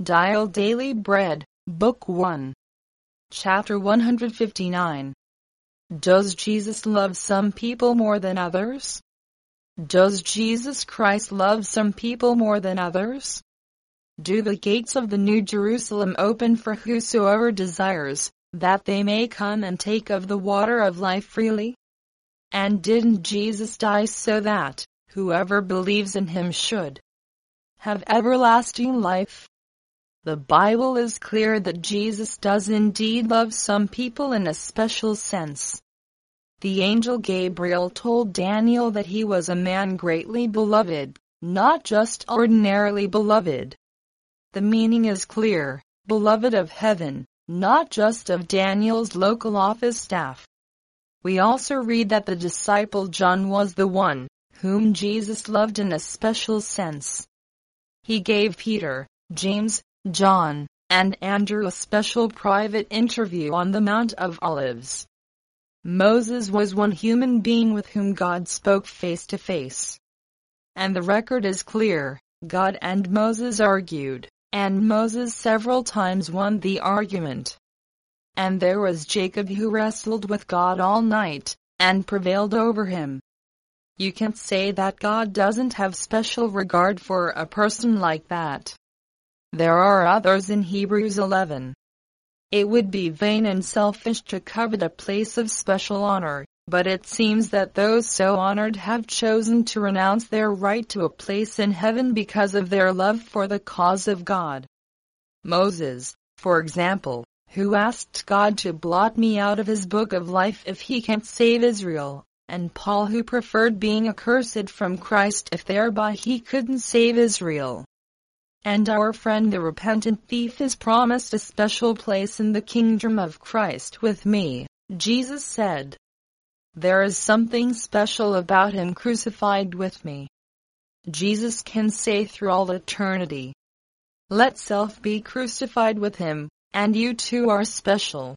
Dial Daily Bread, Book 1, Chapter 159. Does Jesus love some people more than others? Does Jesus Christ love some people more than others? Do the gates of the New Jerusalem open for whosoever desires, that they may come and take of the water of life freely? And didn't Jesus die so that whoever believes in him should have everlasting life? The Bible is clear that Jesus does indeed love some people in a special sense. The angel Gabriel told Daniel that he was a man greatly beloved, not just ordinarily beloved. The meaning is clear, beloved of heaven, not just of Daniel's local office staff. We also read that the disciple John was the one whom Jesus loved in a special sense. He gave Peter, James, John, and Andrew a special private interview on the Mount of Olives. Moses was one human being with whom God spoke face to face. And the record is clear, God and Moses argued, and Moses several times won the argument. And there was Jacob who wrestled with God all night, and prevailed over him. You can't say that God doesn't have special regard for a person like that. There are others in Hebrews 11. It would be vain and selfish to covet a place of special honor, but it seems that those so honored have chosen to renounce their right to a place in heaven because of their love for the cause of God. Moses, for example, who asked God to blot me out of his book of life if he can't save Israel, and Paul who preferred being accursed from Christ if thereby he couldn't save Israel. And our friend the repentant thief is promised a special place in the kingdom of Christ with me, Jesus said. There is something special about him crucified with me. Jesus can say through all eternity, let self be crucified with him, and you too are special.